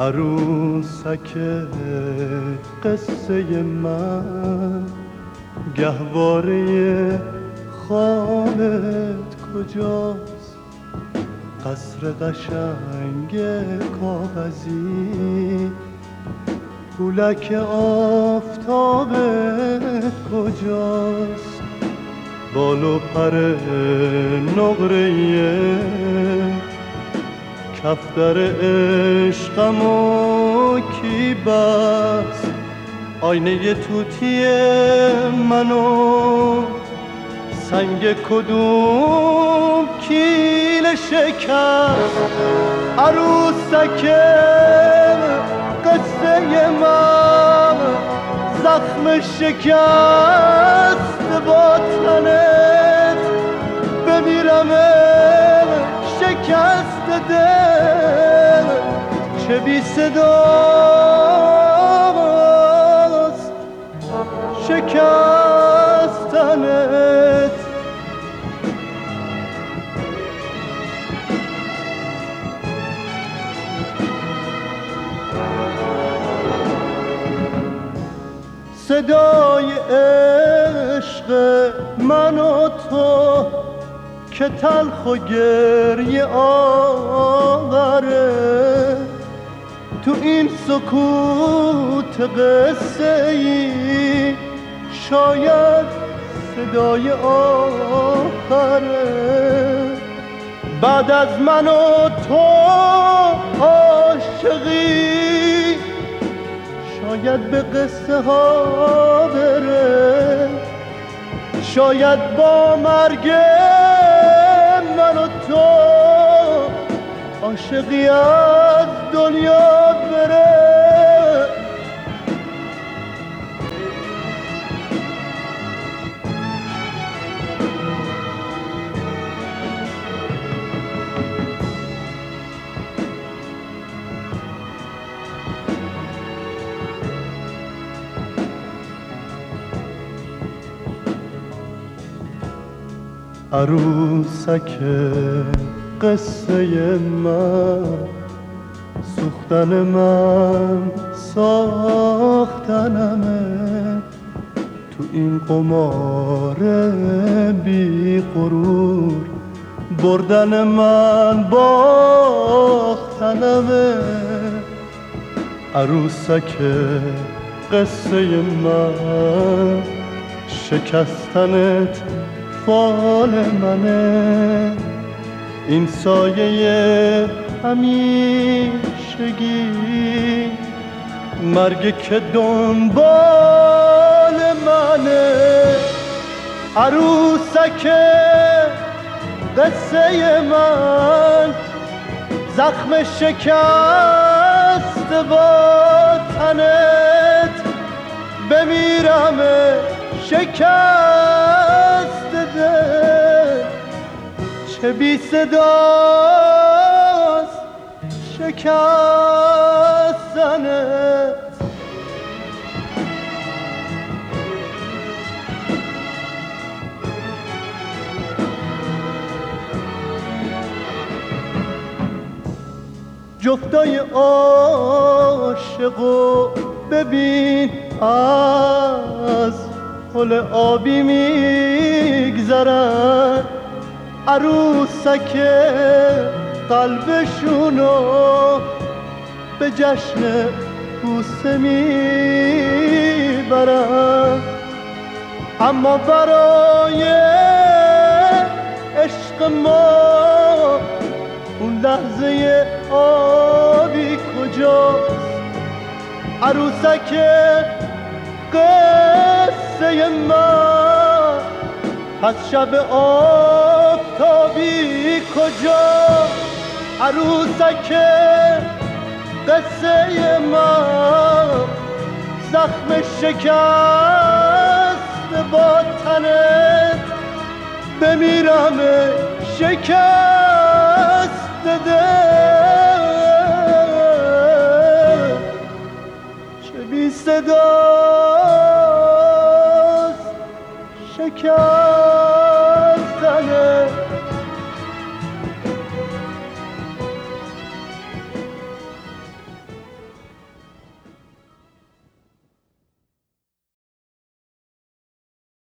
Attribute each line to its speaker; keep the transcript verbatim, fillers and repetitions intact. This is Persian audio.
Speaker 1: عروسک قصه من، گهواره خوابت کجاست؟ قصر قشنگ کاغذی، پولک آفتابت کجاست؟ بال و پر نقره‌ای کفتر عشقمو کی بست؟ آینه توتی منو سنگ کدوم کیل شکست؟ عروسک قصه من، زخم شکست با تنت، بمیرم شکست دل، چه بی صداست شکستنت. صدای عشق من و تو که تلخ و گریه آوره، تو این سکوت قصه ای شاید صدای آخره. بعد از من و تو عاشقی شاید به قصه ها بره، شاید با مرگ من و تو عاشقی از دنیا بره. عروسک قصه من، سوختن من ساختنمه، تو این قمار بی غرور بردن من باختنمه. عروسک قصه من، شکستنت فال منه، این سایه همیشگی مرگ که دنبال منه. عروسک قصه من، زخم شکست با تنت، بمیرم شکست دل، چه بی صداست شکستنت. جفتای عاشقو ببین از پل آبی میگذرن، عروسک قلبشونو به جشن بوسه میبرن، اما برای عشق ما اون لحظه آبی کجاست؟ عروسک قصه من، پس شب آفتابی کجاست؟ عروسک قصه من، زخم شکست با تنت، بمیرم شکست دل، چه بی صداست شکستنت.